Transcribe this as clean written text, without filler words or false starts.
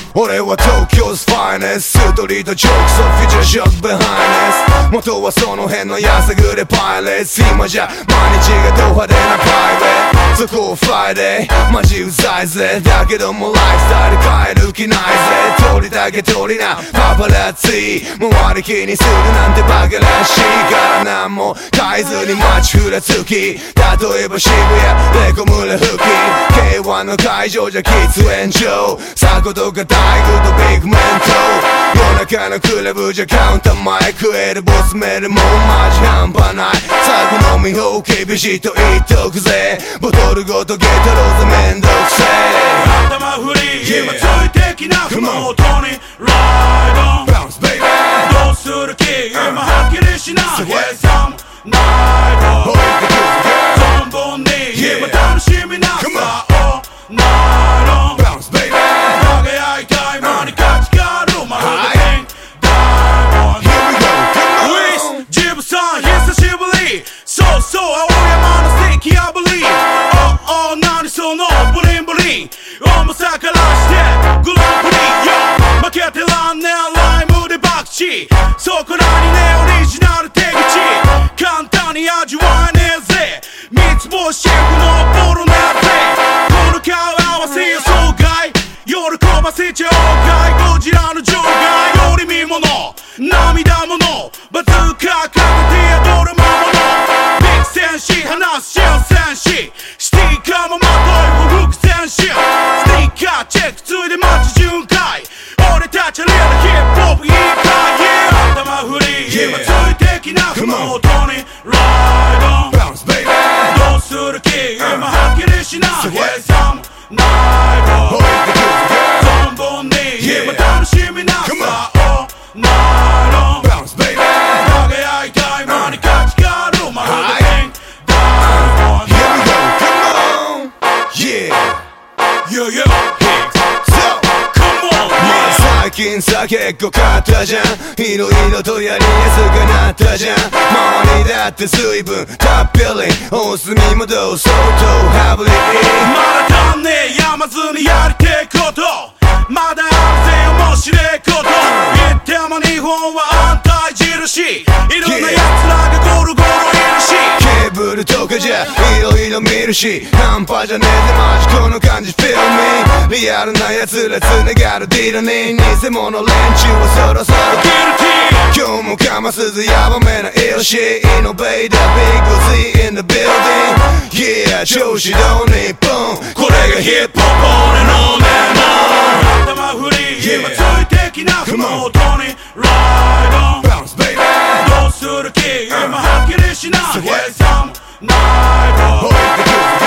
俺は東京スファイネスストリートジョークソフィーチャーショックビハイネス元はその辺のやさぐれパイレーツ今じゃ毎日がド派手なパイレーツそこをフライデーマジうざいぜだけどもライフスタイル変える気ないぜ通りだけ通りなパパラッツィ周り気にするなんてバカらしいから何も変えずに街ふらつき例えば渋谷レコ村吹き K1 の会場じゃ喫煙所サコとか大工とビッグメント夜中のクラブじゃカウンター前食えるボスメルもマジ半端ないサク飲み放厳しいと言っとくぜボトルごとゲットローズめんどくせえ頭振り、今ついてきなふもとにライドオン Bounce baby どうする気、今はっきりしな Hey some night 存分に今楽しみなさOh night on Bounce baby 輝いた今に価値があるまるでピンクダイモンド Here we go, come on ジブさん久しぶりそうそう青山のステーキ破りお何そのブリンブリン重さからしてグランプリよ負けてらんねんライムで爆死そこらにねオリジナル手口簡単に味わえねえぜ三つ星シェフのボロネーゼこの顔合わせ予想外喜ばせちゃおうかいゴジラの場外より見物涙ものバズーカかけて踊る魔物ビッグ戦士話す新戦士シティカーもまとい不服戦士スティッカーチェックついで街巡回俺たちはリアルヒップホップいいかい頭振り今ついてきなふもとにライドオン Bounce baby どうする気今はっきりしな Hey some night 存分に今楽しみなさOh night on Bounce baby 輝いた今に価値があるまるでピンクダイモンド Here we go, come on Yeah Yeah yeah So Come on 最近さ結構買ったじゃんいろいろとやりやすくなったじゃん周りだって随分たっぷりお墨もどう相当羽振りまだ足んねえやまずにやりてえことまだあるぜ面白えこと言っても日本は安泰印いろんな奴らがゴロゴロいるしケーブルとかじゃいろいろ見るし半端じゃねえぜマジこの感じ Feel me リアルな奴ら繋がるディラに偽物連中はそろそろギルティ今日もかますずヤバめなイルシイノベータービッグ Z in the building Yeah 調子ど日本これがヒップホップ on and on and on 頭振り今ついてきなふもとにライドオン Bounce baby どうする気今はっきりしな Hey some night